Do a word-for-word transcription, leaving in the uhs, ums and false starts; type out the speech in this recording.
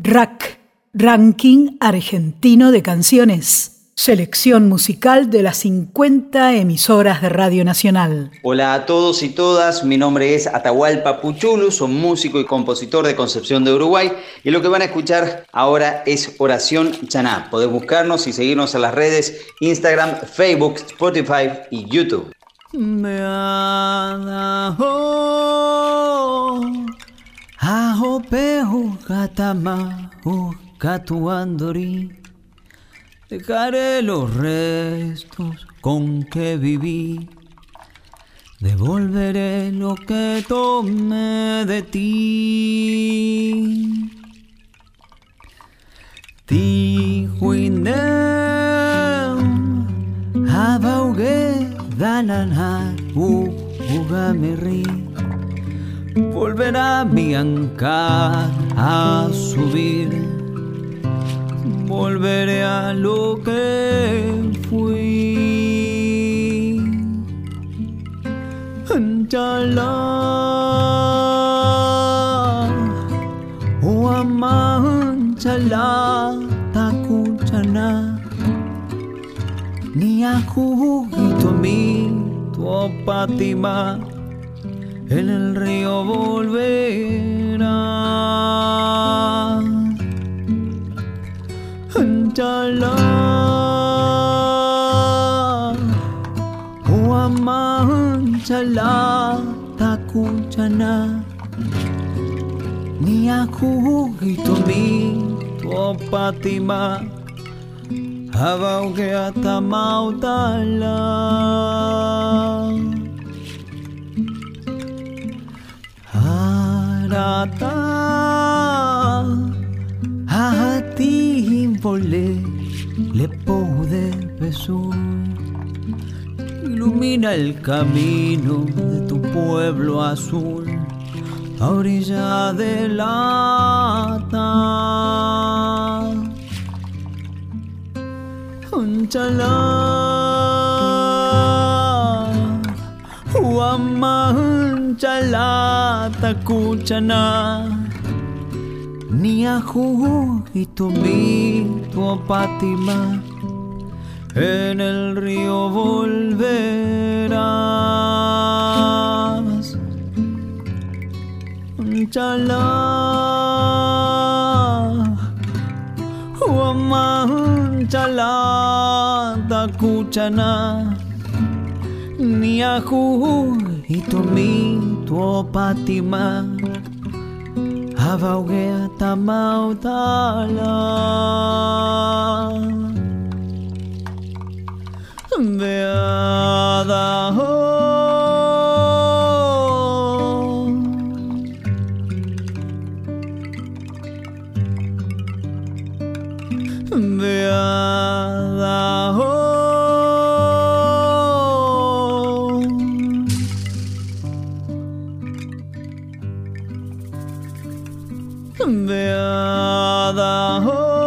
RAC, Ranking Argentino de Canciones. Selección musical de las cincuenta emisoras de Radio Nacional. Hola a todos y todas, mi nombre es Atahualpa Puchulu, soy músico y compositor de Concepción de Uruguay y lo que van a escuchar ahora es Oración Chaná. Podés buscarnos y seguirnos en las redes Instagram, Facebook, Spotify y YouTube. Me adaho, aho pehu katamahu katuandori. Dejaré los restos con que viví, devolveré lo que tomé de ti. Tijuineu, abaugué, dananar, ugameri. Volverá mi ancar a subir. Volveré a lo que fui. Chala, o aman chala, takuchana. Ni a juguito mi, tu opatima, en el río volverá. Chala, o aman chala, takuchana. Ni a juguito mi, tu opatima, abauge hasta mautala. Arata, ahati volé, le pude besar. Ilumina el camino de tu pueblo azul, a orilla del Ata. Chala, huaman chala, takuchana. Ni a juguito mi, tu opatima, en el río volverás. Chala, huaman chala, takuchana. Ni a juguito mi, tu opatima, abaugue hasta mautala. Beadaho, beadaho, beadaho.